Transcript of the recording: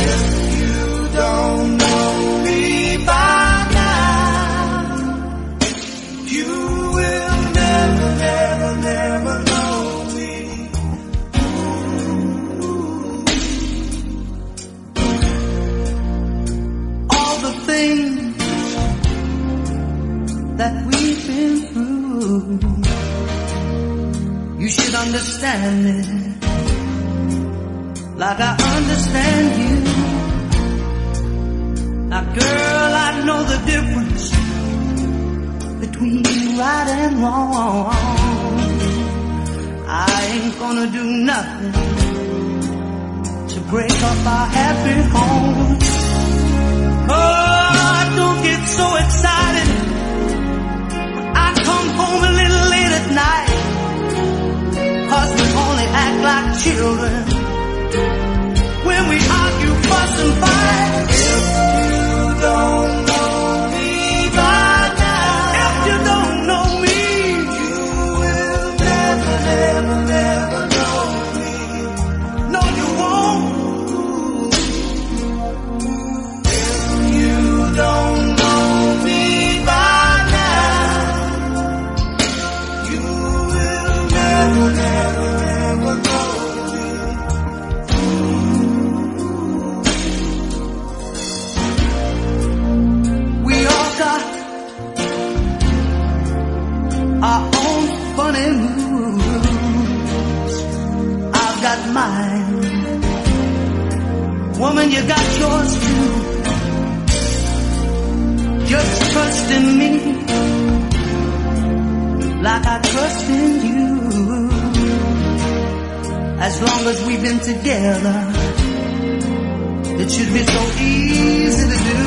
That we've been through, you should understand me like I understand you. Now girl, I know the difference between right and wrong. I ain't gonna do nothing to break up our happy home. Oh, don't get so excited. Come home a little late at night, 'cause we only act like children when we argue, fuss and fight. If you don't know me by now, if you don't know me, you will never, never, never know me. No, you won't. If you don't know me by never, never, never know me. We all got our own funny moves. I've got mine. Woman, you got yours too. Just trust in me like I trust in you. As long as we've been together, it should be so easy to do.